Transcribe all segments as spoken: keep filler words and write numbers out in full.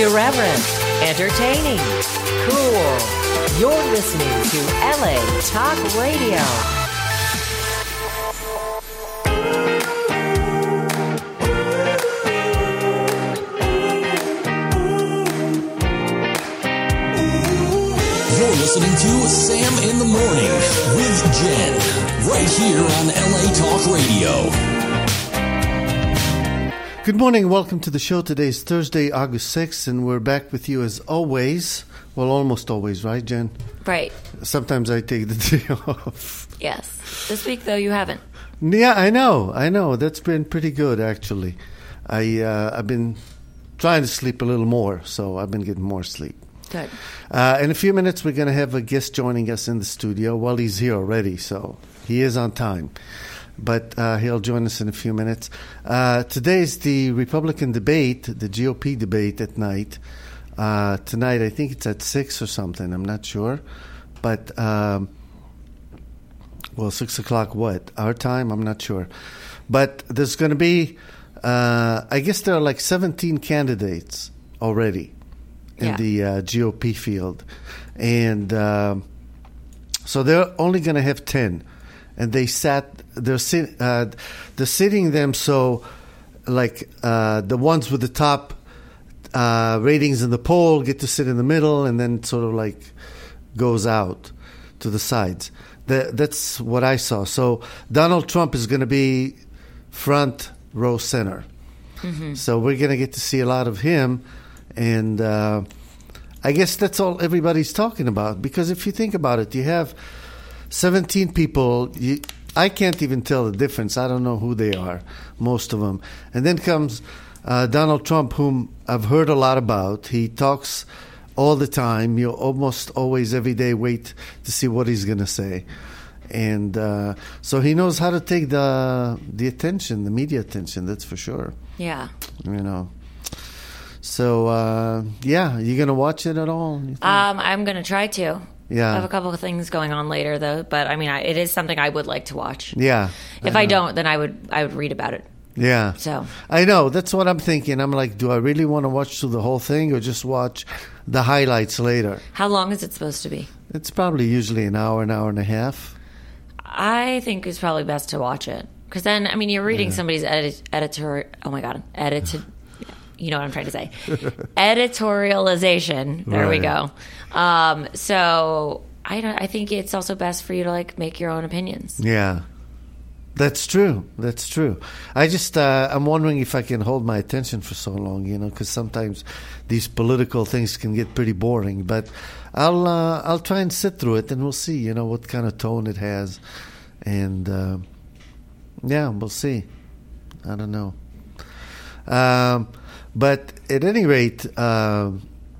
Irreverent, entertaining, cool. You're listening to L A Talk Radio. You're listening to Sam in the Morning with Jen, right here on L A Talk Radio. Good morning. Welcome to the show. Today is Thursday, August sixth, and we're back with you as always. Well, almost always, right, Jen? Right. Sometimes I take the day off. Yes. This week, though, you haven't. Yeah, I know. I know. That's been pretty good, actually. I, uh, I've been trying to sleep a little more, so I've been getting more sleep. Good. Uh, in a few minutes, we're going to have a guest joining us in the studio. Well, he's here already, so he is on time. But uh, he'll join us in a few minutes. Uh, today is the Republican debate, the G O P debate at night. Uh, tonight, I think it's at six or something. I'm not sure. But, um, well, six o'clock what? Our time? I'm not sure. But there's going to be, uh, I guess there are like seventeen candidates already in yeah. the uh, G O P field. And uh, so they're only going to have ten. And they sat, they're, sit, uh, they're sitting them so, like, uh, the ones with the top uh, ratings in the poll get to sit in the middle and then sort of, like, goes out to the sides. The, that's what I saw. So Donald Trump is going to be front row center. Mm-hmm. So we're going to get to see a lot of him. And uh, I guess that's all everybody's talking about. Because if you think about it, you have seventeen people. You, I can't even tell the difference. I don't know who they are, most of them. And then comes uh, Donald Trump, whom I've heard a lot about. He talks all the time. You almost always every day wait to see what he's going to say. And uh, so he knows how to take the the attention, the media attention, that's for sure. Yeah. You know. So, uh, yeah, you going to watch it at all? Um, I'm going to try to. Yeah. I have a couple of things going on later, though. But, I mean, I, it is something I would like to watch. Yeah. If I, I don't, then I would I would read about it. Yeah. So I know. That's what I'm thinking. I'm like, do I really want to watch through the whole thing or just watch the highlights later? How long is it supposed to be? It's probably usually an hour, an hour and a half. I think it's probably best to watch it. Because then, I mean, you're reading Yeah. somebody's edit- editor... Oh, my God. Edited... You know what I'm trying to say. Editorialization. There Right. we go. Um, so I don't, I think it's also best for you to like make your own opinions. Yeah. That's true. That's true. I just, uh, I'm wondering if I can hold my attention for so long, you know, because sometimes these political things can get pretty boring. But I'll, uh, I'll try and sit through it and we'll see, you know, what kind of tone it has. And, uh, yeah, we'll see. I don't know. Um, But at any rate, uh,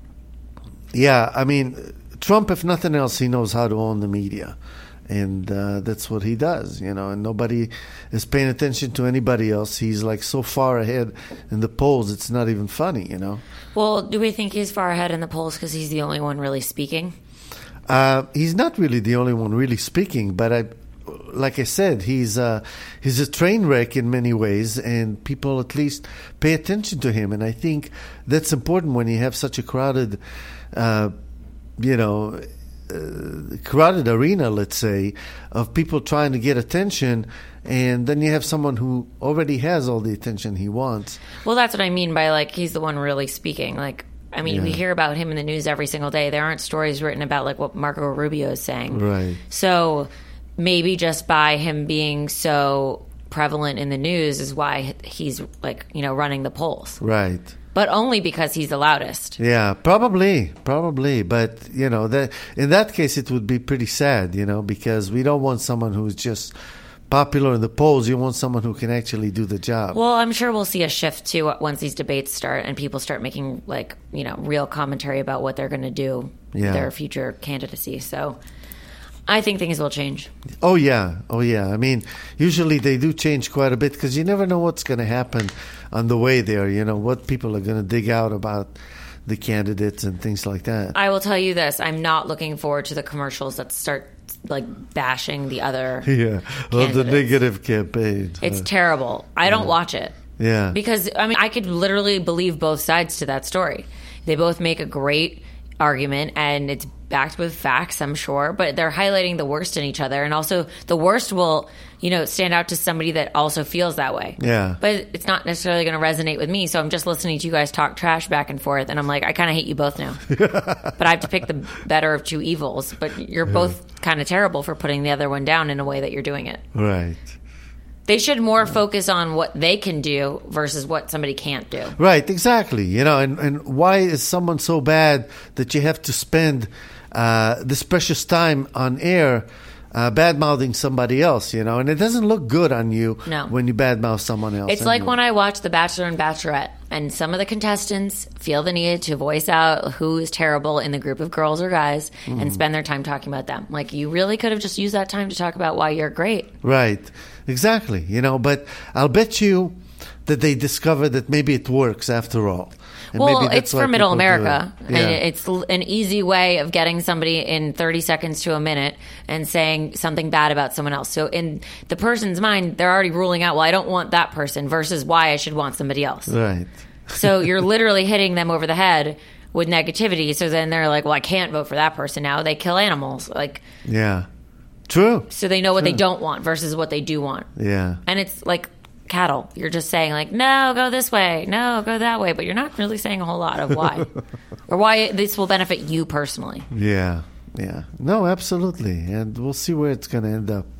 yeah, I mean, Trump, if nothing else, he knows how to own the media. And uh, that's what he does, you know, and nobody is paying attention to anybody else. He's like so far ahead in the polls, it's not even funny, you know. Well, do we think he's far ahead in the polls because he's the only one really speaking? Uh, he's not really the only one really speaking, but I... Like I said, he's uh, he's a train wreck in many ways, and people at least pay attention to him. And I think that's important when you have such a crowded, uh, you know, uh, crowded arena, let's say, of people trying to get attention, and then you have someone who already has all the attention he wants. Well, that's what I mean by, like, he's the one really speaking. Like, I mean, Yeah. we hear about him in the news every single day. There aren't stories written about, like, what Marco Rubio is saying. Right. So maybe just by him being so prevalent in the news is why he's, like, you know, running the polls. Right. But only because he's the loudest. Yeah, probably, probably. But, you know, that in that case, it would be pretty sad, you know, because we don't want someone who's just popular in the polls. You want someone who can actually do the job. Well, I'm sure we'll see a shift, too, once these debates start and people start making, like, you know, real commentary about what they're going to do Yeah. with their future candidacy. So I think things will change. Oh, yeah. Oh, yeah. I mean, usually they do change quite a bit because you never know what's going to happen on the way there, you know, what people are going to dig out about the candidates and things like that. I will tell you this. I'm not looking forward to the commercials that start, like, bashing the other Yeah. Well, the candidates. negative campaign. It's Uh, terrible. I don't watch it. Yeah. Because, I mean, I could literally believe both sides to that story. They both make a great argument, and it's backed with facts, I'm sure, but they're highlighting the worst in each other, and also the worst will, you know, stand out to somebody that also feels that way. Yeah. But it's not necessarily going to resonate with me, so I'm just listening to you guys talk trash back and forth, and I'm like, I kind of hate you both now. But I have to pick the better of two evils, but you're both kind of terrible for putting the other one down in a way that you're doing it. Right. They should more focus on what they can do versus what somebody can't do. Right, exactly. You know, and, and why is someone so bad that you have to spend uh, this precious time on air uh, bad-mouthing somebody else, you know? And it doesn't look good on you No. when you bad-mouth someone else. It's like anyway. when I watch The Bachelor and Bachelorette, and some of the contestants feel the need to voice out who is terrible in the group of girls or guys Mm. and spend their time talking about them. Like, you really could have just used that time to talk about why you're great. Right, exactly. You know, but I'll bet you that they discover that maybe it works after all. And Well, maybe that's it's why for Middle people do America, it. and Yeah. it's l- an easy way of getting somebody in thirty seconds to a minute and saying something bad about someone else. So in the person's mind, they're already ruling out, well, I don't want that person versus why I should want somebody else. Right. So you're literally hitting them over the head with negativity. So then they're like, well, I can't vote for that person now. They kill animals. Like, Yeah. True. so they know what they True. don't want versus what they do want. Yeah. And it's like cattle. You're just saying like, no, go this way. No, go that way. But you're not really saying a whole lot of why or why this will benefit you personally. Yeah. Yeah. No, absolutely. And we'll see where it's going to end up.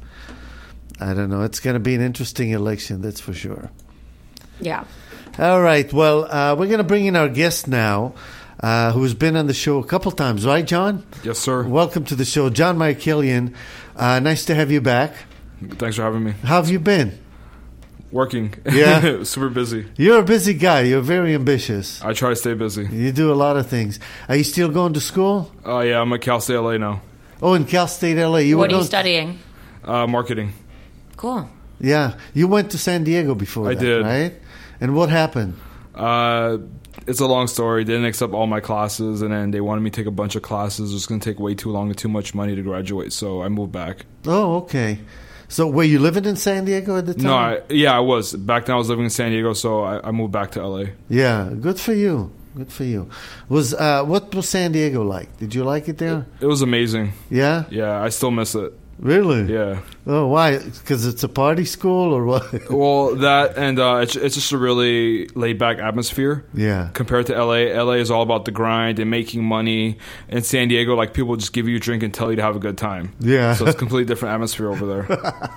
I don't know. It's going to be an interesting election, that's for sure. Yeah. All right. Well, uh, we're going to bring in our guest now, uh, who's been on the show a couple times, right, John? Yes, sir. Welcome to the show, John Markelian. Uh, nice to have you back. Thanks for having me. How have you been? Working. Yeah? Super busy. You're a busy guy. You're very ambitious. I try to stay busy. You do a lot of things. Are you still going to school? Oh, yeah, I'm at Cal State L A now. Oh, in Cal State L A. You What were are you going- studying? Uh, marketing. Cool. Yeah. You went to San Diego before I that, did. right? And what happened? Uh, it's a long story. They didn't accept all my classes, and then they wanted me to take a bunch of classes. It was going to take way too long and too much money to graduate, so I moved back. Oh, okay. So were you living in San Diego at the time? No, I, yeah, I was. Back then I was living in San Diego, so I, I moved back to L A. Yeah, good for you. Good for you. Was uh, what was San Diego like? Did you like it there? It was amazing. Yeah? Yeah, I still miss it. Really? Yeah. Oh, why? Because it's a party school or what? Well, that and uh, it's, it's just a really laid-back atmosphere. Yeah. Compared to L A, L A is all about the grind and making money. In San Diego, like people just give you a drink and tell you to have a good time. Yeah. So it's a completely different atmosphere over there.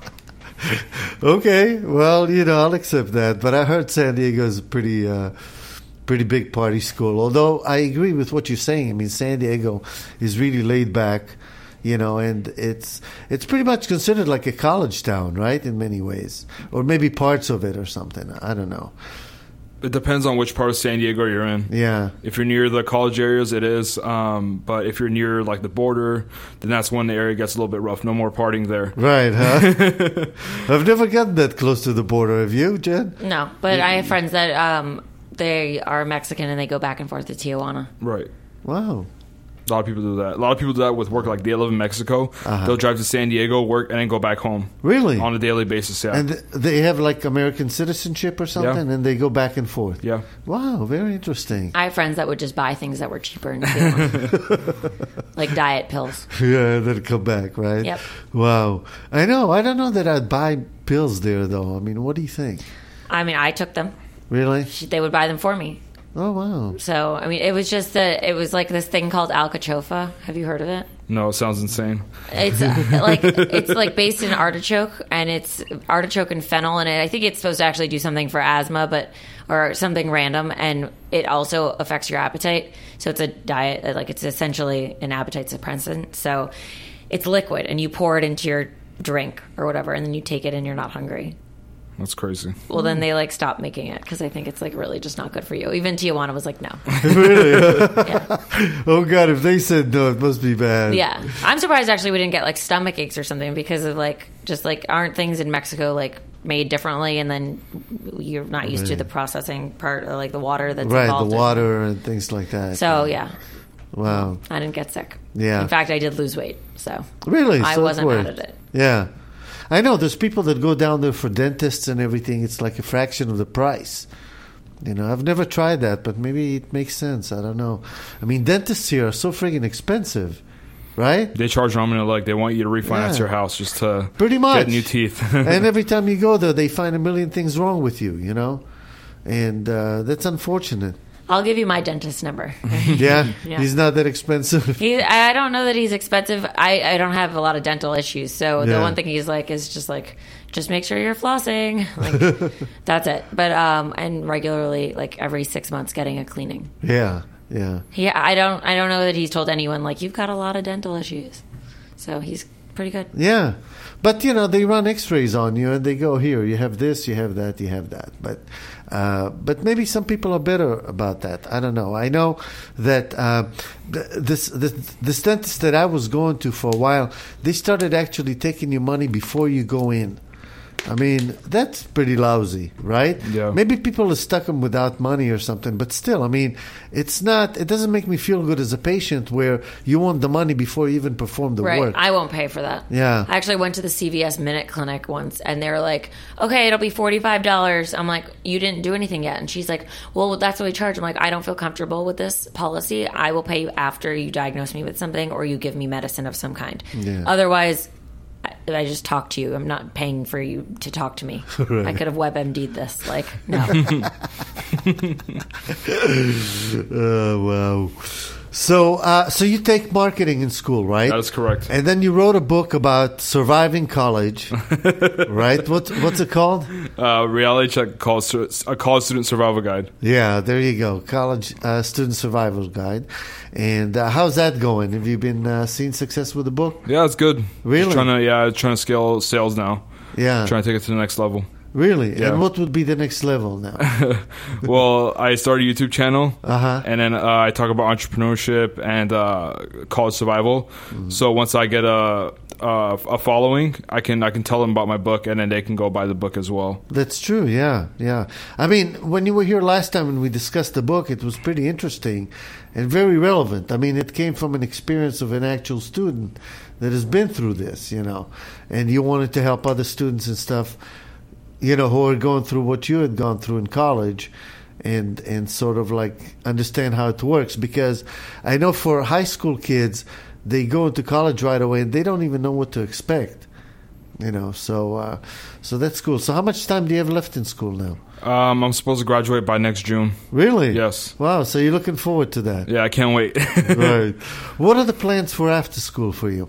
Okay. Well, you know, I'll accept that. But I heard San Diego is a pretty, uh, pretty big party school. Although I agree with what you're saying. I mean, San Diego is really laid back. You know, and it's it's pretty much considered like a college town, right? In many ways, or maybe parts of it or something. I don't know. It depends on which part of San Diego you're in. Yeah, If you're near the college areas, it is. Um, but if you're near like the border, then that's when the area gets a little bit rough. No more partying there. right, huh? I've never gotten that close to the border. Have you, Jen? No, but I have friends that um, they are Mexican and they go back and forth to Tijuana. Right. Wow. A lot of people do that. A lot of people do that with work. Like they live in Mexico, Uh-huh. they'll drive to San Diego, work, and then go back home Really? on a daily basis. Yeah. And they have like American citizenship or something, Yeah. and they go back and forth. yeah. Wow, very interesting. I have friends that would just buy things that were cheaper in Tijuana. Like diet pills. Yeah, then come back, right? Yep. Wow. I know. I don't know that I'd buy pills there, though. I mean, what do you think? I mean, I took them. Really? They would buy them for me. Oh, wow. So, I mean, it was just a, it was like this thing called alcachofa. Have you heard of it? No, it sounds insane. It's uh, like it's like based in artichoke, and it's artichoke and fennel, and it, I think it's supposed to actually do something for asthma, but or something random, and it also affects your appetite. So it's a diet, like it's essentially an appetite suppressant. So it's liquid, and you pour it into your drink or whatever, and then you take it, and you're not hungry. That's crazy. Well, then they like stopped making it because I think it's like really just not good for you. Even Tijuana was like, no. Really? Yeah. Oh, God. If they said no, it must be bad. Yeah, I'm surprised actually we didn't get like stomach aches or something because of like just like aren't things in Mexico like made differently, and then you're not used to Right. the processing part or like the water that's Right, involved the in- water and things like that. So yeah, Wow. I didn't get sick. Yeah. In fact, I did lose weight, so Really? I So it wasn't mad worked. at it. Yeah. I know. There's people that go down there for dentists and everything. It's like a fraction of the price. You know, I've never tried that, but maybe it makes sense. I don't know. I mean, dentists here are so friggin' expensive, right? They charge an arm and a leg. They want you to refinance Yeah. your house just to Pretty much. get new teeth. And every time you go there, they find a million things wrong with you, you know? And uh, that's unfortunate. I'll give you my dentist number. Yeah? Yeah. He's not that expensive. He, I don't know that he's expensive. I, I don't have a lot of dental issues, so the Yeah. one thing he's like is just like, just make sure you're flossing. Like, that's it. But um, and regularly, like every six months, getting a cleaning. Yeah, yeah. He, I don't, I don't know that he's told anyone like you've got a lot of dental issues. So he's pretty good. Yeah. But, you know, they run x-rays on you and they go, here, you have this, you have that, you have that. But uh, but maybe some people are better about that. I don't know. I know that uh, th- this, this this dentist that I was going to for a while, they started actually taking your money before you go in. I mean, that's pretty lousy, right? Yeah. Maybe people are stuck them without money or something, but still, I mean, it's not, it doesn't make me feel good as a patient where you want the money before you even perform the Right. work. I won't pay for that. Yeah. I actually went to the C V S Minute Clinic once and they were like, okay, it'll be forty-five dollars. I'm like, you didn't do anything yet. And she's like, well, that's what we charge. I'm like, I don't feel comfortable with this policy. I will pay you after you diagnose me with something or you give me medicine of some kind. Yeah. Otherwise, I, I just talk to you. I'm not paying for you to talk to me. Right. I could have WebMD'd this. Like, no. Oh, wow. So, uh, so you take marketing in school, right? That is correct. And then you wrote a book about surviving college, right? What's what's it called? Uh, reality check college, stu- a college student survival guide. Yeah, there you go. College uh, Student Survival Guide. And uh, how's that going? Have you been uh, seeing success with the book? Yeah, it's good. Really? Just trying to yeah, trying to scale sales now. Yeah. Trying to take it to the next level. Really? Yeah. And what would be the next level now? Well, I started a YouTube channel, Uh-huh. and then uh, I talk about entrepreneurship and uh, college survival. Mm-hmm. So once I get a, a a following, I can I can tell them about my book, and then they can go buy the book as well. That's true, yeah, yeah. I mean, when you were here last time and we discussed the book, it was pretty interesting and very relevant. I mean, it came from an experience of an actual student that has been through this, you know, and you wanted to help other students and stuff, you know, who are going through what you had gone through in college and and sort of like understand how it works. Because I know for high school kids, they go into college right away and they don't even know what to expect. You know, so uh, so that's cool. So how much time do you have left in school now? Um, I'm supposed to graduate by next June. Really? Yes. Wow, so you're looking forward to that. Yeah, I can't wait. Right. What are the plans for after school for you?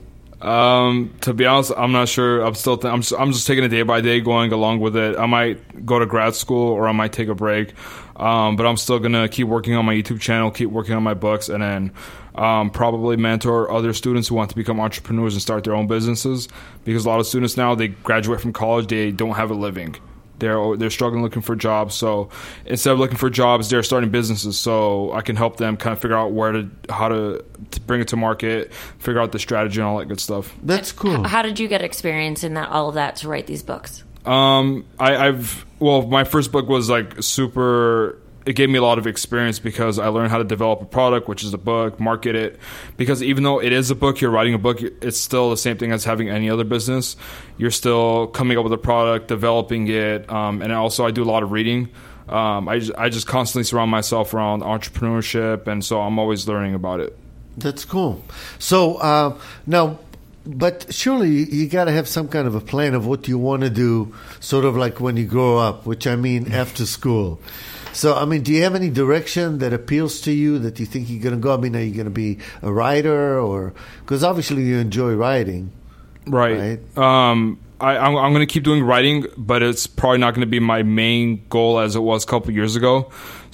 Um, to be honest, I'm not sure. I'm still. Th- I'm. Just, I'm just taking it day by day, going along with it. I might go to grad school, or I might take a break. Um, but I'm still gonna keep working on my YouTube channel, keep working on my books, and then um, probably mentor other students who want to become entrepreneurs and start their own businesses. Because a lot of students now, they graduate from college, they don't have a living. They're they're struggling looking for jobs. So instead of looking for jobs, they're starting businesses. So I can help them kind of figure out where to how to, to bring it to market, figure out the strategy and all that good stuff. That's cool. How did you get experience in that, all of that, to write these books? Um, I, I've well, my first book was like super. It gave me a lot of experience because I learned how to develop a product, which is a book, market it. Because even though it is a book, you're writing a book, it's still the same thing as having any other business. You're still coming up with a product, developing it, um, and also I do a lot of reading. Um, I just, I just constantly surround myself around entrepreneurship, and so I'm always learning about it. That's cool. So uh, now, but surely you got to have some kind of a plan of what you want to do, sort of like when you grow up, which I mean after school. So, I mean, do you have any direction that appeals to you that you think you're going to go? I mean, are you going to be a writer or – because obviously you enjoy writing. Right. right? Um, I, I'm, I'm going to keep doing writing, but it's probably not going to be my main goal as it was a couple of years ago.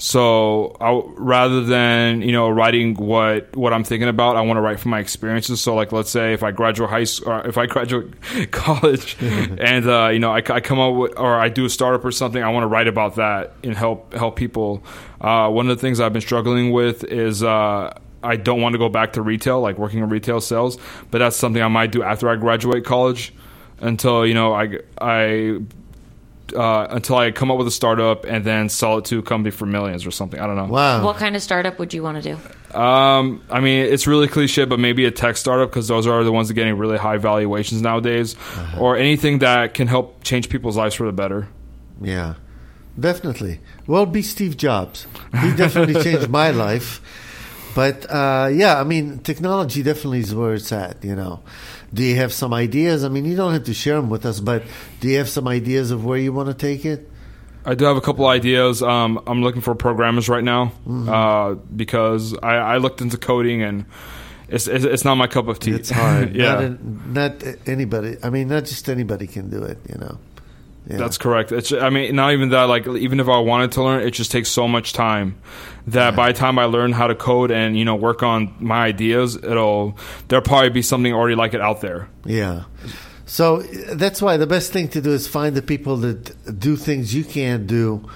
So I, rather than, you know, writing what, what I'm thinking about, I want to write from my experiences. So like, let's say if I graduate high school, or if I graduate college and, uh, you know, I, I come up with, or I do a startup or something, I want to write about that and help, help people. Uh, one of the things I've been struggling with is, uh, I don't want to go back to retail, like working in retail sales, but that's something I might do after I graduate college until, you know, I, I, Uh, until I come up with a startup and then sell it to a company for millions or something. I don't know. Wow. What kind of startup would you want to do? Um, I mean, it's really cliche, but maybe a tech startup because those are the ones that are getting really high valuations nowadays, uh-huh. or anything that can help change people's lives for the better. Yeah. definitely. Well, be Steve Jobs. He definitely changed my life. But, uh, yeah, I mean, technology definitely is where it's at, you know. Do you have some ideas? I mean, you don't have to share them with us, but do you have some ideas of where you want to take it? I do have a couple ideas. Um, I'm looking for programmers right now mm-hmm. uh, because I, I looked into coding and it's, it's it's not my cup of tea. It's hard. yeah. Not, a, not anybody. I mean, not just anybody can do it, you know. Yeah. That's correct. It's, I mean, not even that. Like, even if I wanted to learn, it just takes so much time that yeah. by the time I learn how to code and you know work on my ideas, it'll there'll probably be something already like it out there. Yeah. So that's why the best thing to do is find the people that do things you can't do,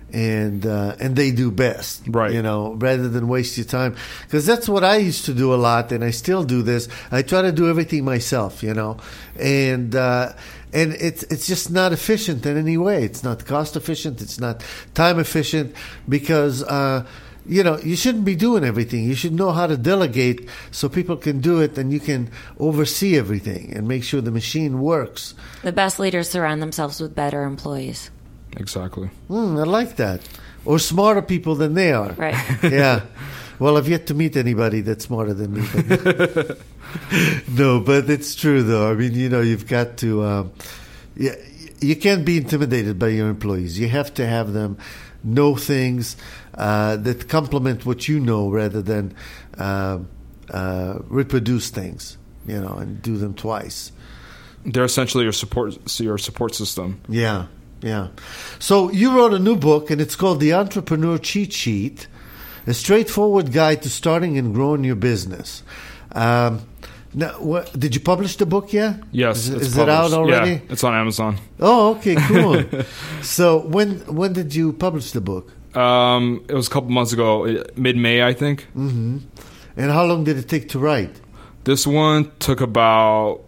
and uh, and they do best. Right. You know, rather than waste your time, because that's what I used to do a lot, and I still do this. I try to do everything myself. You know, and. Uh, And it's it's just not efficient in any way. It's not cost efficient. It's not time efficient because, uh, you know, you shouldn't be doing everything. You should know how to delegate so people can do it and you can oversee everything and make sure the machine works. The best leaders surround themselves with better employees. Exactly. Mm, I like that. Or smarter people than they are. Right. Yeah. Well, I've yet to meet anybody that's smarter than me. But no, but it's true, though. I mean, you know, you've got to... Um, yeah, you can't be intimidated by your employees. You have to have them know things uh, that complement what you know rather than uh, uh, reproduce things, you know, and do them twice. They're essentially your support, your support system. Yeah, yeah. So you wrote a new book, and it's called The Entrepreneur Cheat Sheet, a straightforward guide to starting and growing your business. Um, now, what, did you publish the book yet? Yes, is, it's is it out already? Yeah, it's on Amazon. Oh, okay, cool. So when when did you publish the book? Um, it was a couple months ago, mid-May, I think. Mm-hmm. And how long did it take to write? This one took about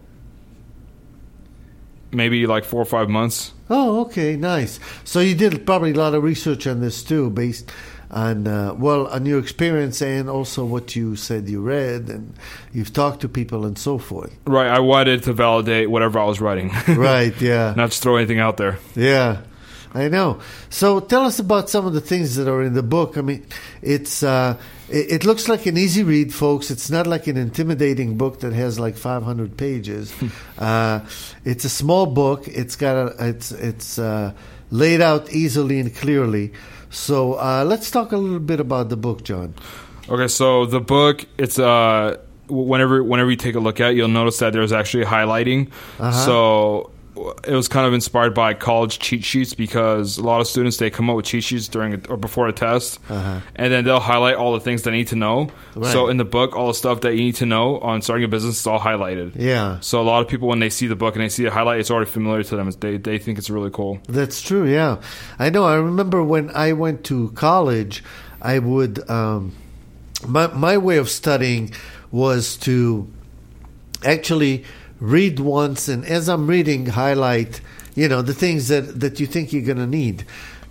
maybe like four or five months. Oh, okay, nice. So you did probably a lot of research on this too, based on uh, well on your experience and also what you said you read and you've talked to people and so forth. Right, I wanted to validate whatever I was writing. Right, yeah. Not just throw anything out there. Yeah, I know. So tell us about some of the things that are in the book. I mean, it's uh, it, it looks like an easy read, folks. It's not like an intimidating book that has like five hundred pages. uh, it's a small book. It's got a, it's it's uh, laid out easily and clearly. So uh, let's talk a little bit about the book, John. Okay, so the book, it's uh, whenever whenever you take a look at it, you'll notice that there's actually highlighting. Uh-huh. So it was kind of inspired by college cheat sheets because a lot of students, they come up with cheat sheets during a, or before a test, uh-huh. and then they'll highlight all the things they need to know. Right. So in the book, all the stuff that you need to know on starting a business is all highlighted. Yeah. So a lot of people, when they see the book and they see it highlight, it's already familiar to them. They they think it's really cool. That's true, yeah. I know. I remember when I went to college, I would... Um, my, my way of studying was to actually... read once, and as I'm reading, highlight, you know, the things that, that you think you're going to need.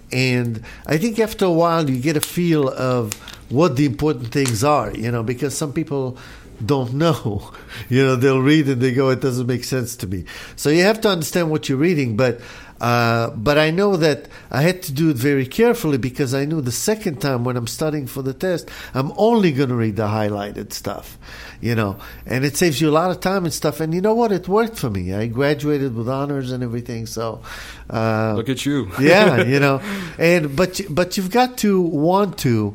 And I think after a while, you get a feel of what the important things are, you know, because some people don't know. You know, they'll read and they go, it doesn't make sense to me. So you have to understand what you're reading, but uh, but I know that I had to do it very carefully because I knew the second time when I'm studying for the test, I'm only going to read the highlighted stuff, you know, and it saves you a lot of time and stuff. And you know what? It worked for me. I graduated with honors and everything. So uh, look at you. Yeah, you know, and but but you've got to want to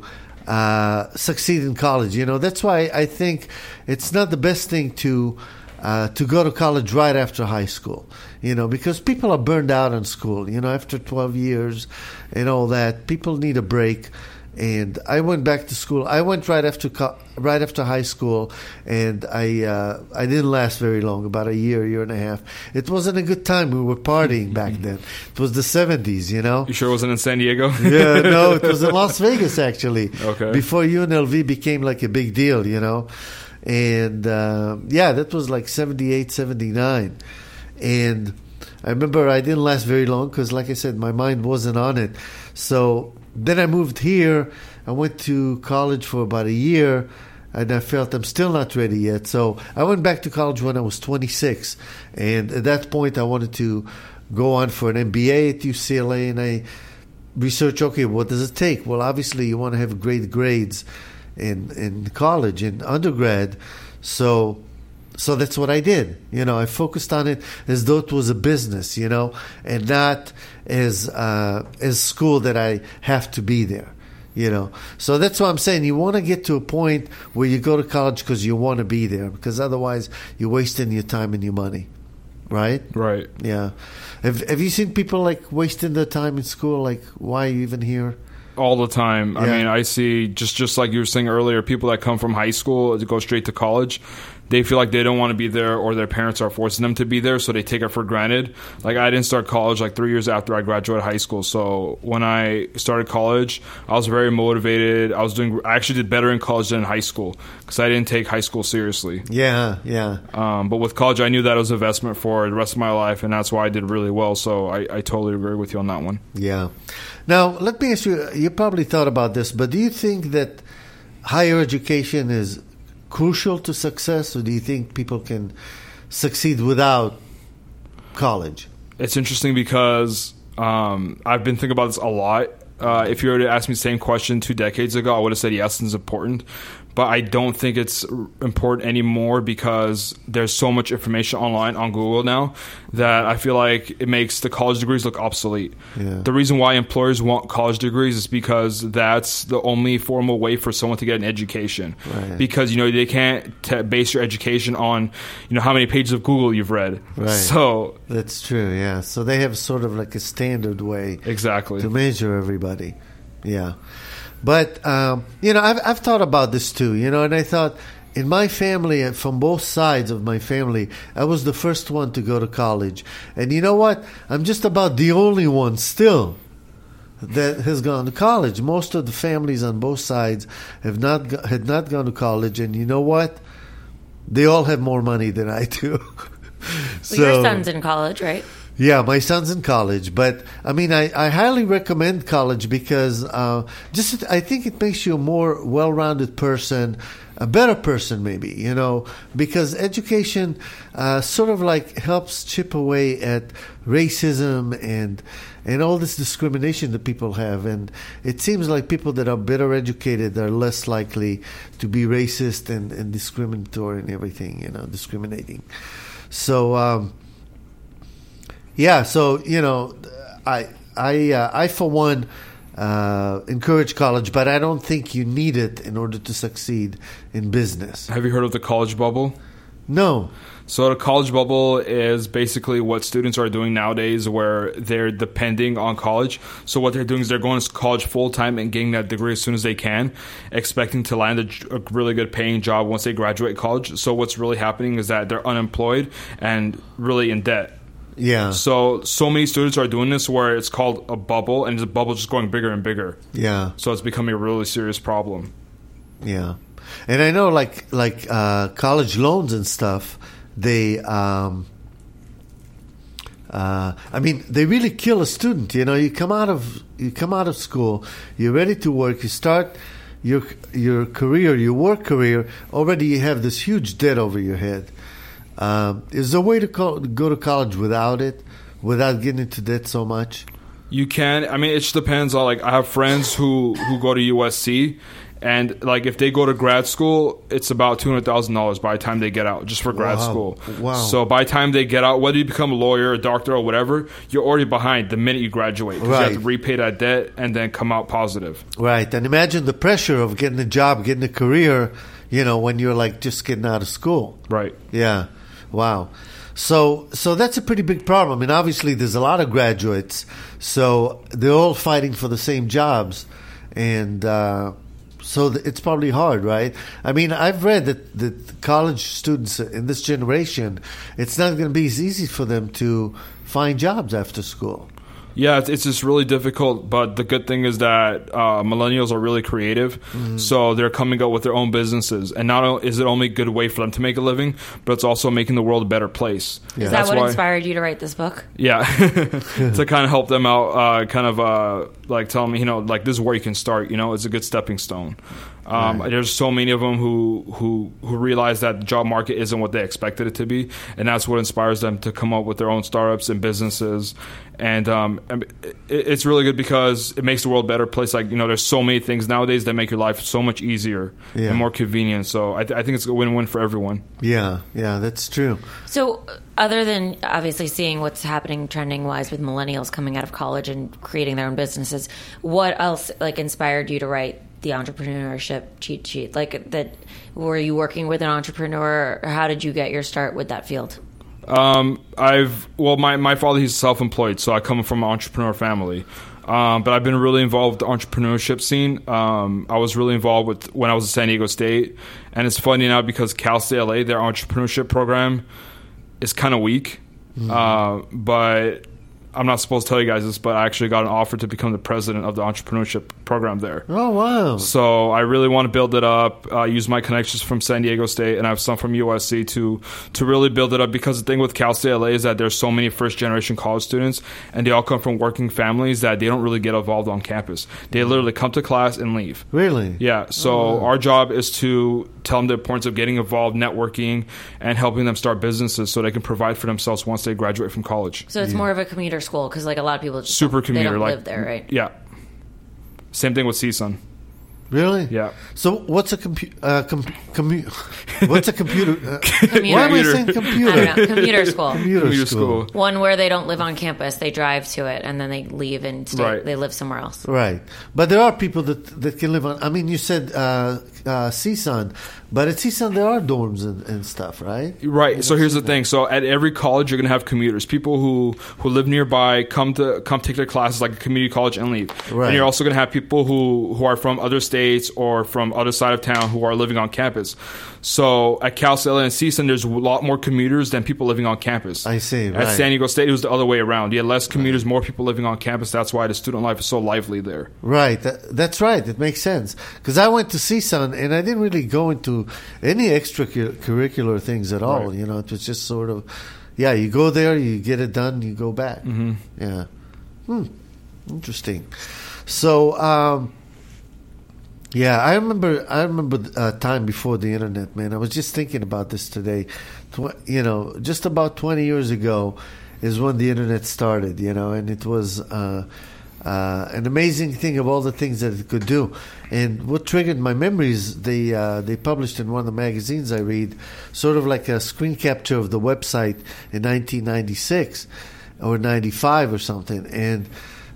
uh, succeed in college. You know, that's why I think it's not the best thing to uh, to go to college right after high school. You know, because people are burned out in school. You know, after twelve years and all that, people need a break. And I went back to school. I went right after co- right after high school, and I uh, I didn't last very long, about a year, year and a half. It wasn't a good time. We were partying back then. It was the seventies, you know. You sure it wasn't in San Diego? Yeah, no, it was in Las Vegas, actually. Okay. Before U N L V became like a big deal, you know. And, uh, yeah, that was like seventy-eight, seventy-nine. And I remember I didn't last very long because, like I said, my mind wasn't on it. So... Then I moved here. I went to college for about a year, and I felt I'm still not ready yet. So I went back to college when I was twenty-six, and at that point I wanted to go on for an M B A at U C L A, and I research, okay, what does it take? Well, obviously you want to have great grades in in college, in undergrad. So so that's what I did. You know, I focused on it as though it was a business, you know, and not as uh, as school that I have to be there. You know, so that's what I'm saying. You want to get to a point where you go to college because you want to be there, because otherwise you're wasting your time and your money, right? Right. Yeah. Have Have you seen people like wasting their time in school? Like, why are you even here? All the time. I Yeah. mean, I see just just like you were saying earlier, people that come from high school to go straight to college. They feel like they don't want to be there, or their parents are forcing them to be there, so they take it for granted. Like, I didn't start college like three years after I graduated high school. So when I started college, I was very motivated. I was doing. I actually did better in college than in high school because I didn't take high school seriously. Yeah, yeah. Um, but with college, I knew that it was an investment for the rest of my life, and that's why I did really well. So I, I totally agree with you on that one. Yeah. Now, let me ask you, you probably thought about this, but do you think that higher education is crucial to success, or do you think people can succeed without college? It's interesting because um, I've been thinking about this a lot. Uh, if you were to ask me the same question two decades ago, I would have said yes, it's important. But I don't think it's important anymore because there's so much information online on Google now that I feel like it makes the college degrees look obsolete. Yeah. The reason why employers want college degrees is because that's the only formal way for someone to get an education. Right. Because, you know, they can't t- base your education on, you know, how many pages of Google you've read. Right. So That's true, yeah. So they have sort of like a standard way exactly. to measure everybody. Yeah. But, um, you know, I've, I've thought about this too, you know, and I thought in my family, from both sides of my family, I was the first one to go to college. And you know what? I'm just about the only one still that has gone to college. Most of the families on both sides have not go- had not gone to college. And you know what? They all have more money than I do. Well, your son's in college, right? Yeah, my son's in college, but I mean, I, I highly recommend college because uh, just I think it makes you a more well-rounded person, a better person, maybe, you know, because education uh, sort of like helps chip away at racism and and all this discrimination that people have, and it seems like people that are better educated are less likely to be racist and, and discriminatory and everything, you know, discriminating. So. Um, Yeah, so you know, I I uh, I for one uh, encourage college, but I don't think you need it in order to succeed in business. Have you heard of the college bubble? No. So the college bubble is basically what students are doing nowadays where they're depending on college. So what they're doing is they're going to college full-time and getting that degree as soon as they can, expecting to land a, a really good paying job once they graduate college. So what's really happening is that they're unemployed and really in debt. Yeah. So, so many students are doing this where it's called a bubble, and the bubble just going bigger and bigger. Yeah. So it's becoming a really serious problem. Yeah. And I know like like uh, college loans and stuff, they um, uh, I mean, they really kill a student, you know. You come out of you come out of school, you're ready to work, you start your your career, your work career, already you have this huge debt over your head. Um, is there a way to co- go to college without it, without getting into debt so much? You can. I mean, it just depends on, like, I have friends who, who go to U S C, and, like, if they go to grad school, it's about two hundred thousand dollars by the time they get out, just for grad Wow. school. Wow. So by the time they get out, whether you become a lawyer, a doctor, or whatever, you're already behind the minute you graduate. Because you Right. have to repay that debt and then come out positive. Right. And imagine the pressure of getting a job, getting a career, you know, when you're, like, just getting out of school. Right. Yeah. Wow. So so that's a pretty big problem. And obviously there's a lot of graduates, so they're all fighting for the same jobs. And uh, so th- it's probably hard, right? I mean, I've read that, that college students in this generation, it's not going to be as easy for them to find jobs after school. Yeah, it's, it's just really difficult, but the good thing is that uh, millennials are really creative, mm-hmm. so they're coming up with their own businesses. And not only is it only a good way for them to make a living, but it's also making the world a better place. Yeah. Is that That's what why, inspired you to write this book? Yeah, to kind of help them out, uh, kind of uh, like tell them, you know, like this is where you can start, you know, it's a good stepping stone. Um, Right. There's so many of them who, who who realize that the job market isn't what they expected it to be, and that's what inspires them to come up with their own startups and businesses. And um, it, it's really good because it makes the world a better place. Like, you know, there's so many things nowadays that make your life so much easier Yeah. and more convenient. So I, th- I think it's a win-win for everyone. Yeah, yeah, that's true. So, other than obviously seeing what's happening trending wise with millennials coming out of college and creating their own businesses, what else like inspired you to write the entrepreneurship cheat sheet? Like, that, were you working with an entrepreneur, or how did you get your start with that field? Um, I've well, my, my father, he's self-employed, so I come from an entrepreneur family. Um, but I've been really involved with the entrepreneurship scene. Um, I was really involved with when I was at San Diego State, and it's funny now because Cal State L A, their entrepreneurship program is kind of weak. Mm-hmm. Uh, but I'm not supposed to tell you guys this, but I actually got an offer to become the president of the entrepreneurship program there. Oh, wow. So I really want to build it up, uh, use my connections from San Diego State, and I have some from U S C to to really build it up, because the thing with Cal State L A is that there's so many first-generation college students, and they all come from working families that they don't really get involved on campus. They literally come to class and leave. Really? Yeah, so Oh. our job is to tell them the importance of getting involved, networking, and helping them start businesses so they can provide for themselves once they graduate from college. So it's more of a commuter school, because like a lot of people just Super don't, commuter. they don't like, live there, right? Yeah. Same thing with C S U N. Really? Yeah. So what's a computer? Uh, com- commu- what's a computer? Uh, Commuter. why am I Commuter. saying computer? I don't know, commuter school. Commuter, Commuter school. school. One where they don't live on campus, they drive to it, and then they leave and stay, Right. they live somewhere else. Right. But there are people that that can live on. I mean, you said uh, uh, C S U N, but at C S U N there are dorms and, and stuff, right? Right. So here's the thing. So at every college, you're gonna have commuters, people who, who live nearby, come to come take their classes like a community college and leave. Right. And you're also gonna have people who, who are from other states or from other side of town who are living on campus. So at Cal State L A and C S U N, there's a lot more commuters than people living on campus. I see, At right. San Diego State, it was the other way around. You had less commuters, more people living on campus. That's why the student life is so lively there. Right. That, that's right. It makes sense. Because I went to C S U N and I didn't really go into any extracurricular things at all. Right. You know, it was just sort of, yeah, you go there, you get it done, you go back. Mm-hmm. Yeah. Hmm. Interesting. So, um, yeah, I remember. I remember a time before the internet, man. I was just thinking about this today. Tw- you know, just about twenty years ago is when the internet started. You know, and it was uh, uh, an amazing thing of all the things that it could do. And what triggered my memories, they uh, they published in one of the magazines I read, sort of like a screen capture of the website in nineteen ninety-six or ninety-five or something, and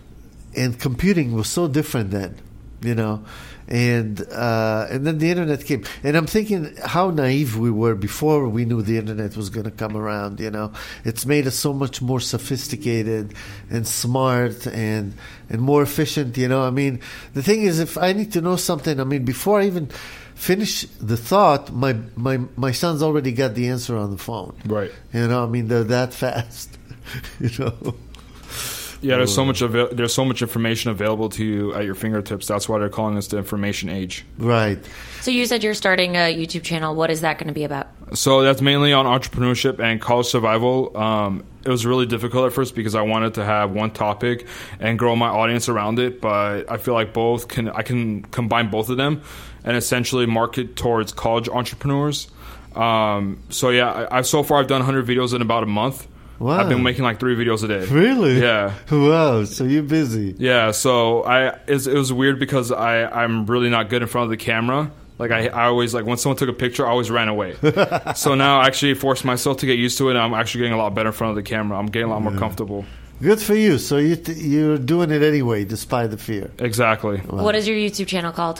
and computing was so different then, you know. And uh, and then the internet came, and I'm thinking how naive we were before we knew the internet was going to come around. You know, it's made us so much more sophisticated and smart and and more efficient. You know, I mean, the thing is, if I need to know something, I mean, before I even finish the thought, my my my son's already got the answer on the phone. Right. You know, I mean, they're that fast. You know. Yeah, there's so much avail- there's so much information available to you at your fingertips. That's why they're calling this the information age. Right. So you said you're starting a YouTube channel. What is that going to be about? So that's mainly on entrepreneurship and college survival. Um, it was really difficult at first because I wanted to have one topic and grow my audience around it, but I feel like both can I can combine both of them and essentially market towards college entrepreneurs. Um, so yeah, I, I've so far I've done one hundred videos in about a month. Wow. I've been making like three videos a day. Really? Yeah. Wow. So you're busy. Yeah. So I it's, it was weird because I I'm really not good in front of the camera. Like I, I always like when someone took a picture, I always ran away. So now I actually forced myself to get used to it, and I'm actually getting a lot better in front of the camera. I'm getting a lot more comfortable. Good for you. So you t- you're doing it anyway, despite the fear. Exactly. What is your YouTube channel called?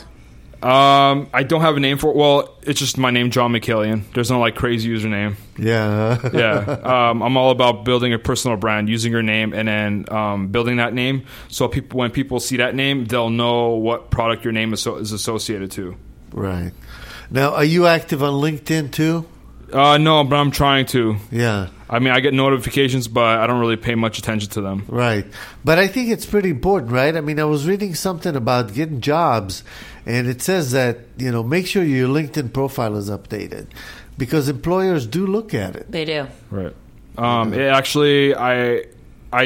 Um, I don't have a name for it. Well, it's just my name, John McKillian. There's no like crazy username. Yeah. Yeah. Um, I'm all about building a personal brand, using your name, and then um, building that name. So people, when people see that name, they'll know what product your name is, so, is associated to. Right. Now, are you active on LinkedIn too? Uh, no, but I'm trying to. Yeah. I mean, I get notifications, but I don't really pay much attention to them. Right. But I think it's pretty important, right? I mean, I was reading something about getting jobs, and it says that, you know, make sure your LinkedIn profile is updated because employers do look at it. They do. Right. Um, it actually, I, I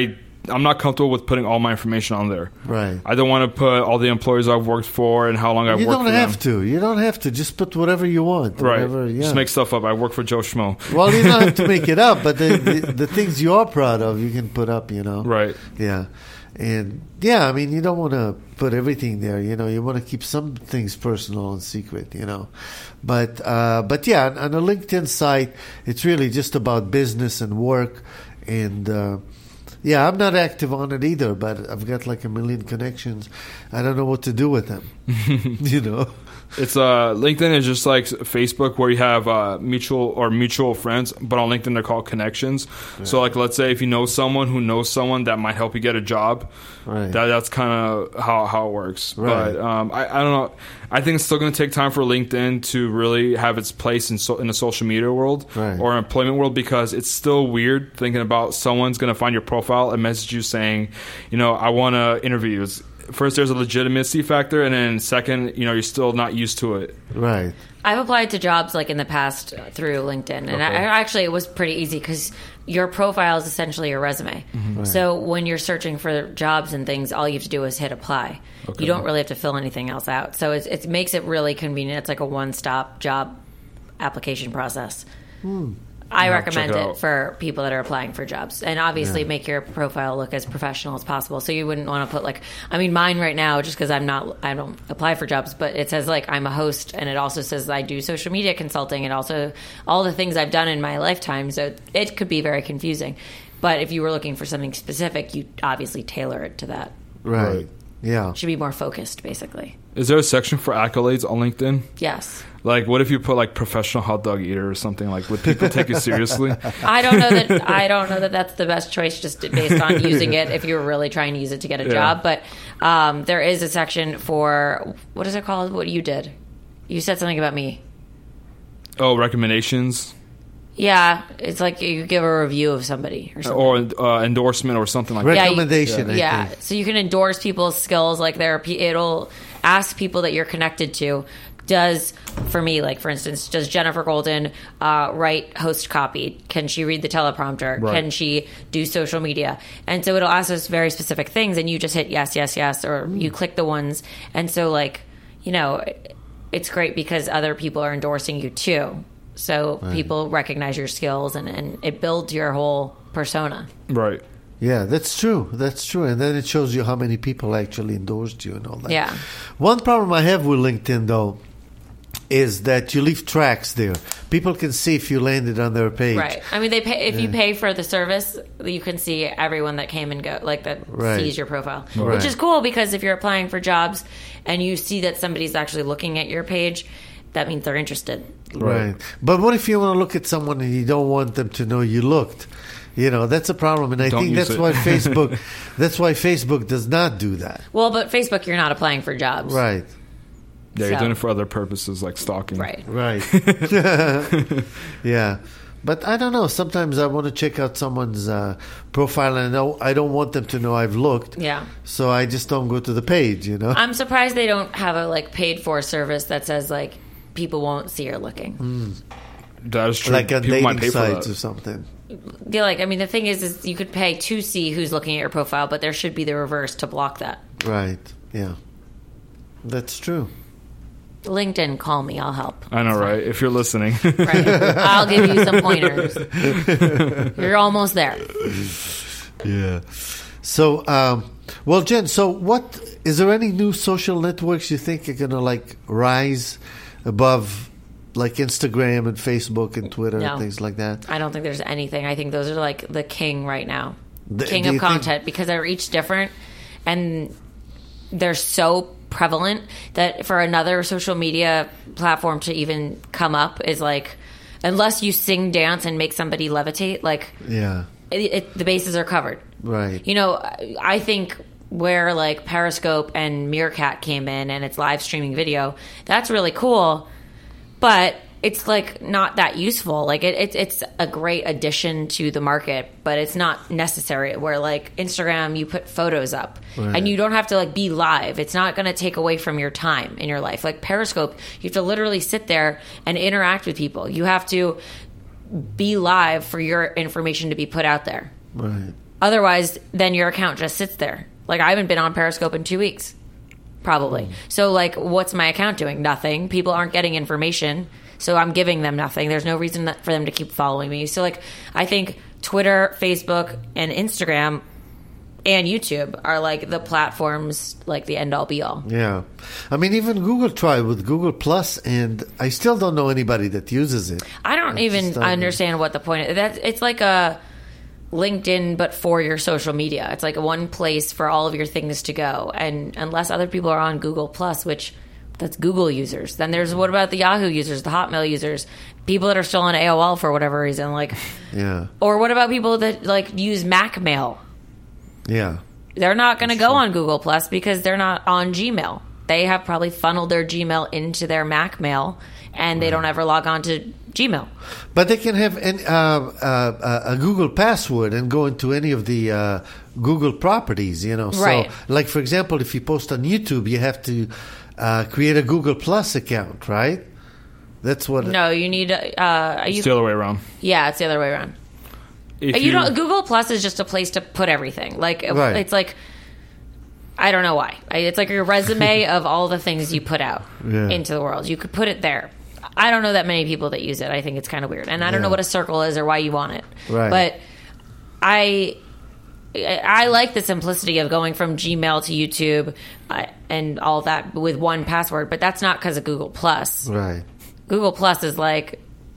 I'm not comfortable with putting all my information on there. Right. I don't want to put all the employers I've worked for and how long I've You worked don't for have them. to. You don't have to. Just put whatever you want. Right. Whatever, yeah. Just make stuff up. I work for Joe Schmo. Well, you don't have to make it up, but the, the, the things you are proud of, you can put up, you know. Right. Yeah. And, yeah, I mean, you don't want to put everything there, you know. You want to keep some things personal and secret, you know. But, uh, but yeah, on, on a LinkedIn site, it's really just about business and work. And, uh, yeah, I'm not active on it either, but I've got like a million connections. I don't know what to do with them, you know. It's uh LinkedIn is just like Facebook, where you have uh, mutual or mutual friends, but on LinkedIn they're called connections. Yeah. So like, let's say if you know someone who knows someone that might help you get a job, right. that that's kind of how how it works. Right. But um, I I don't know. I think it's still going to take time for LinkedIn to really have its place in so, in the social media world right. or employment world, because it's still weird thinking about someone's going to find your profile and message you saying, you know, I want to interview you. First, there's a legitimacy factor, and then second, you know, you're still not used to it. Right. I've applied to jobs like in the past through LinkedIn, and Okay. I, I actually it was pretty easy because your profile is essentially your resume. Mm-hmm. Right. So when you're searching for jobs and things, all you have to do is hit apply. Okay. You don't really have to fill anything else out. So it's, it makes it really convenient. It's like a one-stop job application process. Hmm. I I'll recommend check it it out. for people that are applying for jobs, and obviously Yeah. make your profile look as professional as possible. So you wouldn't want to put like, I mean, mine right now, just because I'm not, I don't apply for jobs, but it says like I'm a host, and it also says I do social media consulting, and also all the things I've done in my lifetime. So it could be very confusing. But if you were looking for something specific, you obviously tailor it to that. Right. Right. Yeah. It should be more focused, basically. Is there a section for accolades on LinkedIn? Yes. Like, what if you put like professional hot dog eater or something? Like, would people take you seriously? I don't know that I don't know that that's the best choice just based on using it if you're really trying to use it to get a Yeah. job. But um, there is a section for what is it called? What you did? You said something about me. Oh, recommendations Yeah, it's like you give a review of somebody or something. or uh, endorsement or something like that. Yeah, you- Recommendation, I yeah, think. so you can endorse people's skills. Like there, are pe- it'll ask people that you're connected to. Does for me, like for instance, does Jennifer Golden uh, write host copy? Can she read the teleprompter? Right. Can she do social media? And so it'll ask us very specific things, and you just hit yes, yes, yes, or you click the ones. And so, like, you know, it's great because other people are endorsing you too. So people recognize your skills, and, and it builds your whole persona. Right. Yeah, that's true. That's true. And then it shows you how many people actually endorsed you and all that. Yeah. One problem I have with LinkedIn, though, is that you leave tracks there. People can see if you landed on their page. Right. I mean, they pay if you pay for the service, you can see everyone that came and go, like that Right. sees your profile, Right. which is cool because if you're applying for jobs and you see that somebody's actually looking at your page, that means they're interested. Right. But what if you want to look at someone and you don't want them to know you looked? You know, that's a problem. And I Don't think use that's it. why Facebook that's why Facebook does not do that. Well, but Facebook, you're not applying for jobs, Right. Yeah, you're So- doing it for other purposes like stalking. Right. Right. Yeah. But I don't know. Sometimes I want to check out someone's uh, profile, and I, know, I don't want them to know I've looked. Yeah. So I just don't go to the page, you know? I'm surprised they don't have a like paid for service that says like people won't see you're looking. That is true. Like on People might dating pay for sites that. or something. Yeah, like I mean, the thing is, is you could pay to see who's looking at your profile, but there should be the reverse to block that. Right. Yeah. That's true. LinkedIn, call me, I'll help. I know, right? If you're listening. Right. I'll give you some pointers. You're almost there. Yeah. So, um, well, Jen, so what, is there any new social networks you think are going to like rise above like Instagram and Facebook and Twitter No. and things like that? I don't think there's anything. I think those are like the king right now. The- king do of you think- content because they're each different and they're so prevalent that for another social media platform to even come up is like, unless you sing, dance, and make somebody levitate, like Yeah. it, it, the bases are covered. Right. You know, I think where like Periscope and Meerkat came in and it's live streaming video, that's really cool, but it's like not that useful. Like it, it, it's a great addition to the market, but it's not necessary. Where like Instagram, you put photos up Right. and you don't have to like be live. It's not going to take away from your time in your life. Like Periscope, you have to literally sit there and interact with people. You have to be live for your information to be put out there. Right. Otherwise, then your account just sits there. Like, I haven't been on Periscope in two weeks, probably. Mm. So, like, what's my account doing? Nothing. People aren't getting information, so I'm giving them nothing. There's no reason that, for them to keep following me. So, like, I think Twitter, Facebook, and Instagram and YouTube are, like, the platforms, like, the end-all, be-all. Yeah. I mean, even Google tried with Google Plus, and I still don't know anybody that uses it. I don't It's even just not- understand what the point is. That, it's like a LinkedIn, but for your social media. It's like one place for all of your things to go. And unless other people are on Google Plus, which that's Google users, then there's what about the Yahoo users, the Hotmail users, people that are still on A O L for whatever reason, like, Yeah. or what about people that like use Mac Mail? Yeah. They're not going to go on Google Plus because they're not on Gmail. They have probably funneled their Gmail into their Mac Mail, and they don't ever log on to Gmail. But they can have an, uh, uh, a Google password and go into any of the uh, Google properties, you know. Right. So, like, for example, if you post on YouTube, you have to uh, create a Google Plus account, right? That's what... No, you need. Uh, you, It's the other way around. yeah, it's the other way around. If You don't. Google Plus is just a place to put everything. Like Right. it's like, I don't know why. It's like your resume of all the things you put out Yeah. into the world. You could put it there. I don't know that many people that use it. I think it's kind of weird, and I don't Yeah. know what a circle is or why you want it. Right. But I. I like the simplicity of going from Gmail to YouTube uh, and all that with one password, but that's not because of Google Plus. Right. Google Plus is like,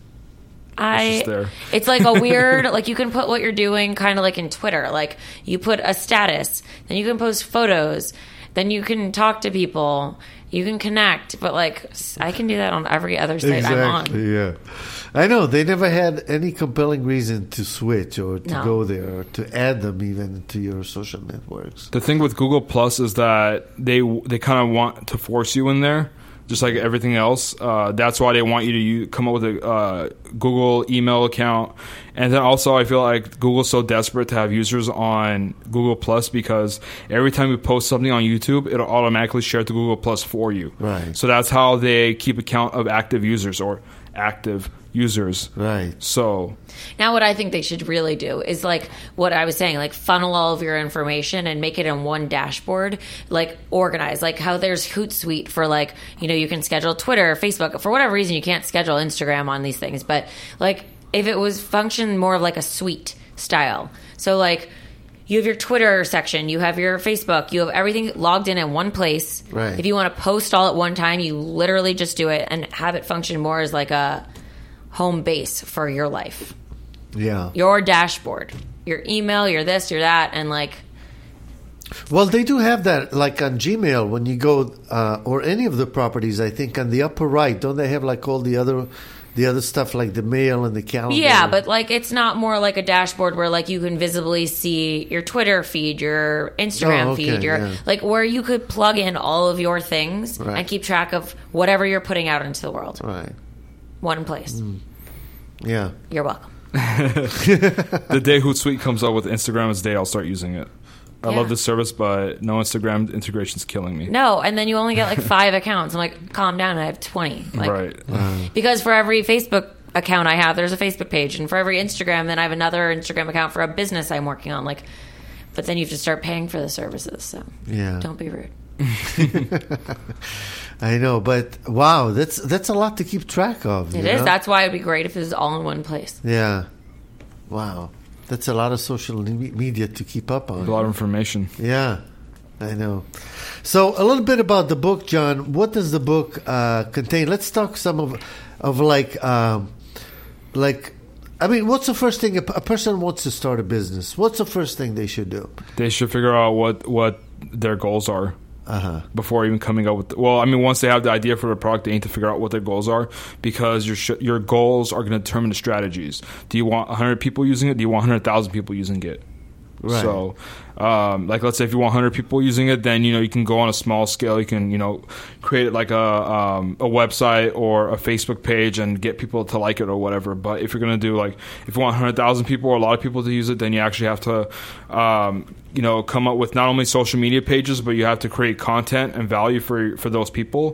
I. just there. It's like a weird, like you can put what you're doing kind of like in Twitter. Like you put a status, then you can post photos, then you can talk to people, you can connect. But like I can do that on every other site I'm on. Exactly, yeah. I know. They never had any compelling reason to switch or to No. go there or to add them even to your social networks. The thing with Google Plus is that they they kind of want to force you in there, just like everything else. Uh, that's why they want you to u- come up with a uh, Google email account. And then also I feel like Google's so desperate to have users on Google Plus because every time you post something on YouTube, it'll automatically share to Google Plus for you. Right. So that's how they keep account of active users or active users. Right. So Now, what I think they should really do is like what I was saying, like funnel all of your information and make it in one dashboard, like organize, like how there's Hootsuite for like, you know, you can schedule Twitter, Facebook, for whatever reason, you can't schedule Instagram on these things. But like if it was function more of like a suite style. So like you have your Twitter section, you have your Facebook, you have everything logged in in one place. Right. If you want to post all at one time, you literally just do it and have it function more as like a home base for your life. Yeah. Your dashboard, your email, your this, your that, and like Well, they do have that, like on Gmail, when you go, uh, or any of the properties, I think, on the upper right, don't they have like all the other the other stuff like the mail and the calendar? yeah, but like it's not more like a dashboard where like you can visibly see your Twitter feed, your Instagram Oh, okay, feed, your yeah. like where you could plug in all of your things Right. and keep track of whatever you're putting out into the world. Right. One place. Yeah. You're welcome. the day Hootsuite comes out with Instagram is the day I'll start using it. I Yeah. love this service, but no Instagram integration is killing me. No, and then you only get like five accounts. I'm like, calm down, I have twenty. Like, Right. Because for every Facebook account I have, there's a Facebook page, and for every Instagram, then I have another Instagram account for a business I'm working on. Like, but then you have to start paying for the services. So Yeah. don't be rude. I know, but wow, that's that's a lot to keep track of. It you is. know? That's why it'd be great if it was all in one place. Yeah. Wow. That's a lot of social me- media to keep up on. A lot of information. Yeah, I know. So a little bit about the book, John. What does the book uh, contain? Let's talk some of, of like, um, like, I mean, what's the first thing a, a person wants to start a business? What's the first thing they should do? They should figure out what, what their goals are Uh-huh. before even coming up with. Well, I mean, once they have the idea for the product, they need to figure out what their goals are because your sh- your goals are going to determine the strategies. Do you want one hundred people using it? Do you want one hundred thousand people using it? Right. So, um, like, let's say if you want one hundred people using it, then, you know, you can go on a small scale. You can, you know, create like a um, a website or a Facebook page and get people to like it or whatever. But if you're going to do, like, if you want one hundred thousand people or a lot of people to use it, then you actually have to, um, you know, come up with not only social media pages, but you have to create content and value for for those people.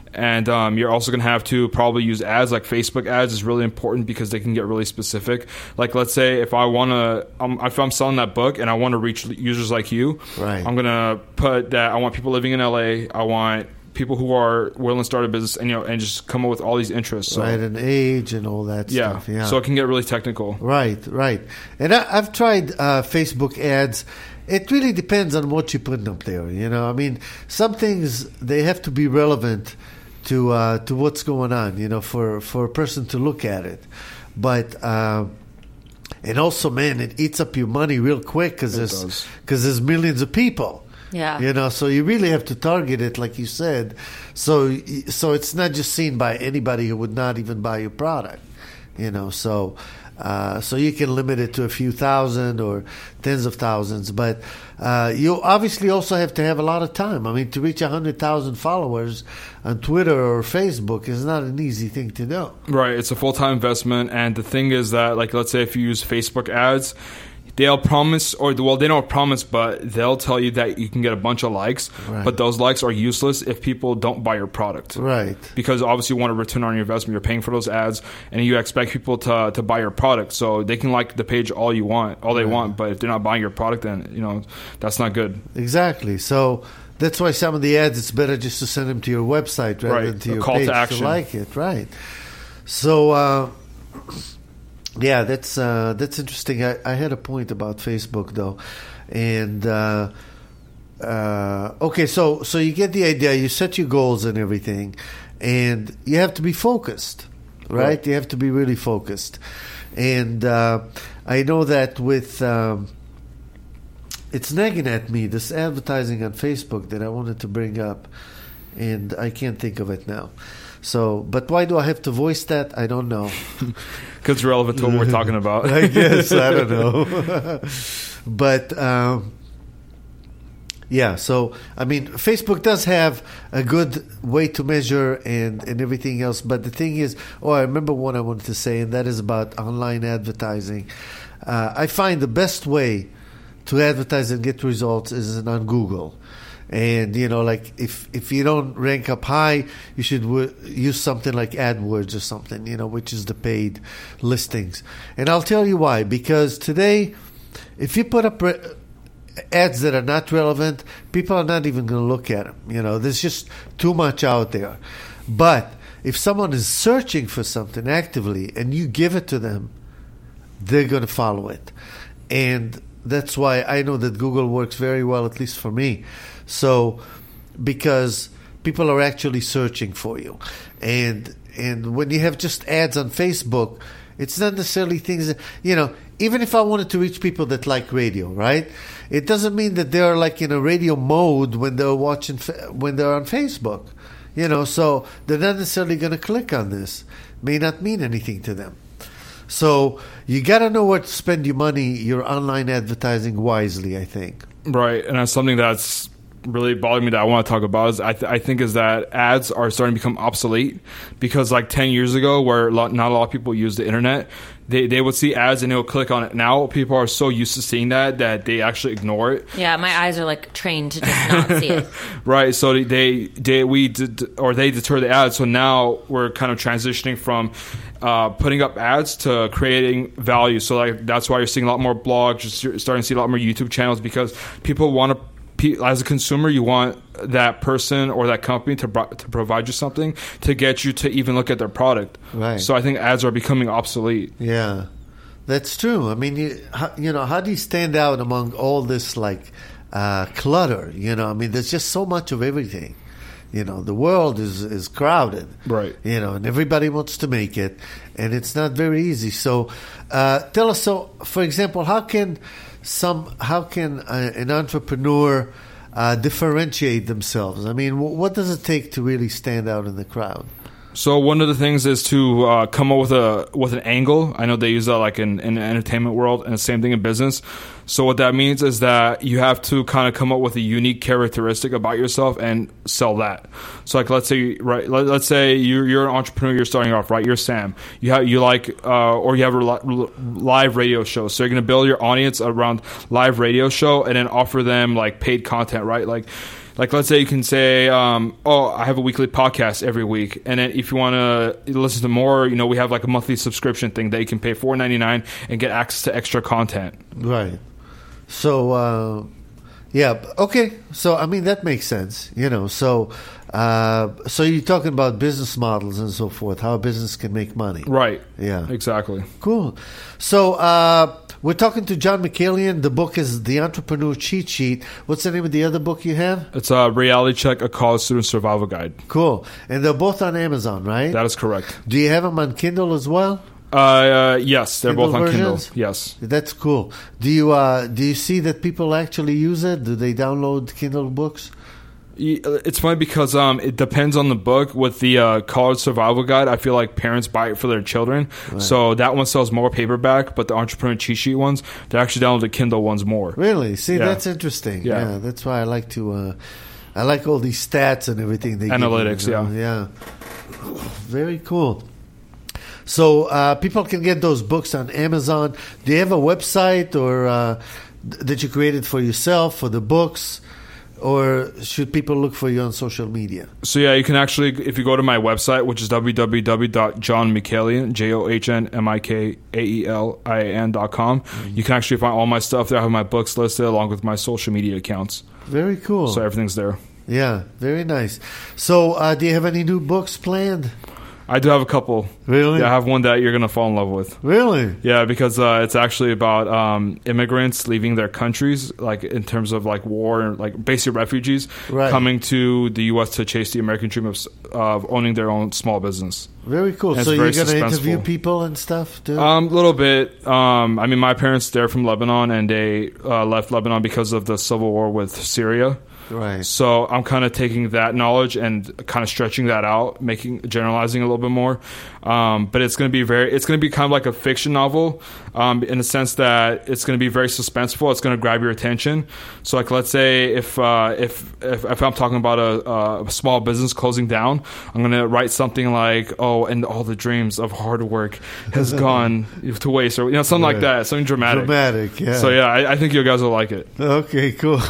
And um, you're also going to have to probably use ads. Like Facebook ads is really important because they can get really specific. Like, let's say if I want to, um, if I'm selling that book and I want to reach users like you, right. I'm going to put that I want people living in L A. I want people who are willing to start a business, and you know, and just come up with all these interests. So, right, and age and all that yeah. stuff. Yeah, so it can get really technical. Right, right. And I, I've tried uh, Facebook ads. It really depends on what you're putting up there. You know, I mean, some things they have to be relevant to uh, to what's going on. You know, for for a person to look at it, but. Uh, and also, man, it eats up your money real quick because there's because there's millions of people. Yeah. You know, so you really have to target it, like you said. So, so it's not just seen by anybody who would not even buy your product. You know, so, uh, so you can limit it to a few thousand or tens of thousands. But uh, you obviously also have to have a lot of time. I mean, to reach a hundred thousand followers on Twitter or Facebook is not an easy thing to do. Right. It's a full time investment, and the thing is that, like, let's say if you use Facebook ads. They'll promise, or well, they don't promise, but they'll tell you that you can get a bunch of likes. Right. But those likes are useless if people don't buy your product. Right. Because obviously you want a return on your investment. You're paying for those ads, and you expect people to to buy your product. So they can like the page all you want, all they right. want. But if they're not buying your product, then you know that's not good. Exactly. So that's why some of the ads, it's better just to send them to your website rather right. than to a your call page to action. to like it. Right. So. Uh, Yeah, that's uh, that's interesting. I, I had a point about Facebook though, and uh, uh, okay, so so you get the idea. You set your goals and everything, and you have to be focused, right? right. You have to be really focused, and uh, I know that with um, it's nagging at me this advertising on Facebook that I wanted to bring up, and I can't think of it now. So, but why do I have to voice that? I don't know. Because it's relevant to what we're talking about. I guess. I don't know. But, um, yeah, so, I mean, Facebook does have a good way to measure and, and everything else. But the thing is, oh, I remember what I wanted to say, and that is about online advertising. Uh, I find the best way to advertise and get results is on Google. And, you know, like if, if you don't rank up high, you should w- use something like AdWords or something, you know, which is the paid listings. And I'll tell you why. Because today, if you put up re- ads that are not relevant, people are not even going to look at them. You know, there's just too much out there. But if someone is searching for something actively and you give it to them, they're going to follow it. And that's why I know that Google works very well, at least for me. So, because people are actually searching for you. And and when you have just ads on Facebook, it's not necessarily things that, you know, even if I wanted to reach people that like radio, right? It doesn't mean that they're like in a radio mode when they're watching, when they're on Facebook. You know, so they're not necessarily going to click on this. May not mean anything to them. So you got to know where to spend your money, your online advertising wisely, I think. Right, and that's something that's really bothering me that I want to talk about is I, th- I think is that ads are starting to become obsolete because like ten years ago where a lot, not a lot of people use the internet, they, they would see ads and they would click on it. Now people are so used to seeing that that they actually ignore it. Yeah, my eyes are like trained to just not see it. Right, so they, they we did, or they deter the ads. So now we're kind of transitioning from uh, putting up ads to creating value. So like that's why you're seeing a lot more blogs, you're starting to see a lot more YouTube channels because people want to. As a consumer, you want that person or that company to to provide you something to get you to even look at their product. Right. So I think ads are becoming obsolete. Yeah, that's true. I mean, you how, you know, how do you stand out among all this like uh, clutter? You know, I mean, there's just so much of everything. You know, the world is is crowded. Right. You know, and everybody wants to make it, and it's not very easy. So, uh, tell us. So, for example, how can Some how can uh, an entrepreneur uh, differentiate themselves? I mean, w- what does it take to really stand out in the crowd? So one of the things is to uh, come up with a with an angle. I know they use that like in, in the entertainment world, and the same thing in business. So what that means is that you have to kind of come up with a unique characteristic about yourself and sell that. So like let's say right, let, let's say you're you're an entrepreneur, you're starting off, right? You're Sam. You have you like uh, or you have a li- live radio show. So you're going to build your audience around live radio show and then offer them like paid content, right? Like. like let's say you can say, um, oh, I have a weekly podcast every week, and then if you want to listen to more, you know, we have like a monthly subscription thing that you can pay four ninety-nine and get access to extra content. Right. So, uh, yeah, okay. So, I mean, that makes sense, you know. So, uh, so you're talking about business models and so forth, how a business can make money. Right. Yeah. Exactly. Cool. So, uh, we're talking to John McCallion. The book is The Entrepreneur Cheat Sheet. What's the name of the other book you have? It's a Reality Check, a college student survival guide. Cool. And they're both on Amazon, right? That is correct. Do you have them on Kindle as well? Uh, uh yes, they're Kindle both on versions? Kindle. Yes. That's cool. Do you uh, do you see that people actually use it? Do they download Kindle books? It's funny because um, it depends on the book. With the uh, college survival guide, I feel like parents buy it for their children. Right. So that one sells more paperback, but the entrepreneur cheat sheet ones, they actually download the Kindle ones more. Really? See, yeah. that's interesting. Yeah. yeah, that's why I like to. Uh, I like all these stats and everything. They Analytics, give you, you know? yeah, yeah. Very cool. So uh, people can get those books on Amazon. Do you have a website or uh, th- that you created for yourself for the books? Or should people look for you on social media? So yeah, you can actually, if you go to my website, which is w w w dot john mccallion, J O H N M I K A E L I A N dot com, mm-hmm. you can actually find all my stuff there. I have my books listed along with my social media accounts. Very cool. So everything's there. Yeah, very nice. So uh, do you have any new books planned? I do have a couple. Really? Yeah, I have one that you're going to fall in love with. Really? Yeah, because uh, it's actually about um, immigrants leaving their countries, like in terms of like war, like basically refugees, right. coming to the U S to chase the American dream of, of owning their own small business. Very cool. And so you're going to interview people and stuff too? A um, little bit. Um, I mean, my parents, they're from Lebanon, and they uh, left Lebanon because of the civil war with Syria. Right. So I'm kind of taking that knowledge and kind of stretching that out, making generalizing a little bit more. Um, but it's going to be very, it's going to be kind of like a fiction novel, um, in the sense that it's going to be very suspenseful. It's going to grab your attention. So like, let's say if uh, if, if if I'm talking about a, a small business closing down, I'm going to write something like, oh, and all the dreams of hard work has gone to waste, or you know, something right. like that, something dramatic. Dramatic, yeah. So yeah, I, I think you guys will like it. Okay, cool.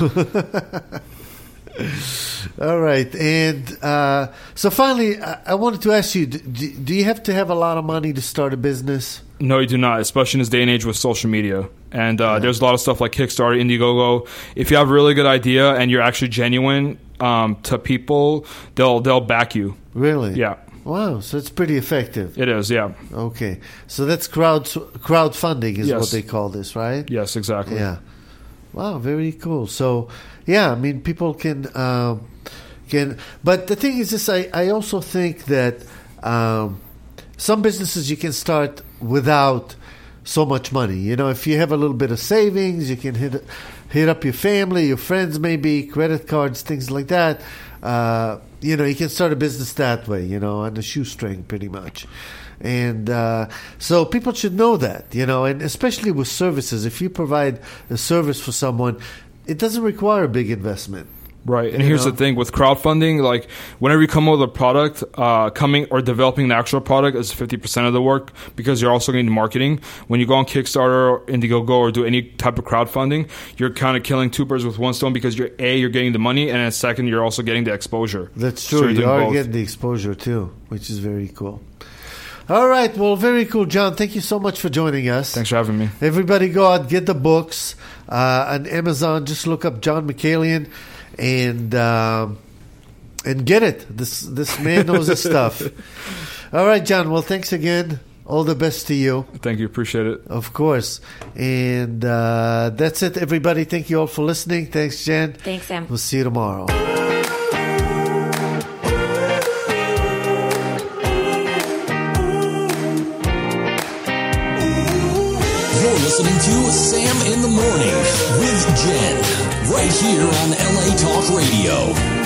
All right, and uh, so finally, I, I wanted to ask you: do, do you have to have a lot of money to start a business? No, you do not, especially in this day and age with social media. And uh, yeah. there's a lot of stuff like Kickstarter, Indiegogo. If you have a really good idea and you're actually genuine um, to people, they'll they'll back you. Really? Yeah. Wow, so it's pretty effective. It is, yeah. Okay, so that's crowd crowdfunding is yes. what they call this, right? Yes, exactly. Yeah. Wow, very cool. So, yeah, I mean, people can um, can. But the thing is, this I I also think that um, some businesses you can start without so much money. You know, if you have a little bit of savings, you can hit hit up your family, your friends, maybe credit cards, things like that. Uh, you know, you can start a business that way. You know, on a shoestring, pretty much. And uh, so people should know that, you know, and especially with services. If you provide a service for someone, it doesn't require a big investment. Right. And here's know? the thing with crowdfunding, like whenever you come up with a product, uh, coming or developing the actual product is fifty percent of the work, because you're also getting marketing. When you go on Kickstarter or Indiegogo or do any type of crowdfunding, you're kind of killing two birds with one stone, because you're A, you're getting the money, and then second, you're also getting the exposure. That's true. So you are both. getting the exposure too, which is very cool. All right. Well, very cool, John. Thank you so much for joining us. Thanks for having me. Everybody go out, get the books uh, on Amazon. Just look up John McCallion and uh, and get it. This this man knows his stuff. All right, John. Well, thanks again. All the best to you. Thank you. Appreciate it. Of course. And uh, that's it, everybody. Thank you all for listening. Thanks, Jen. Thanks, Sam. We'll see you tomorrow. Listening to Sam in the Morning with Jen, right here on L A Talk Radio.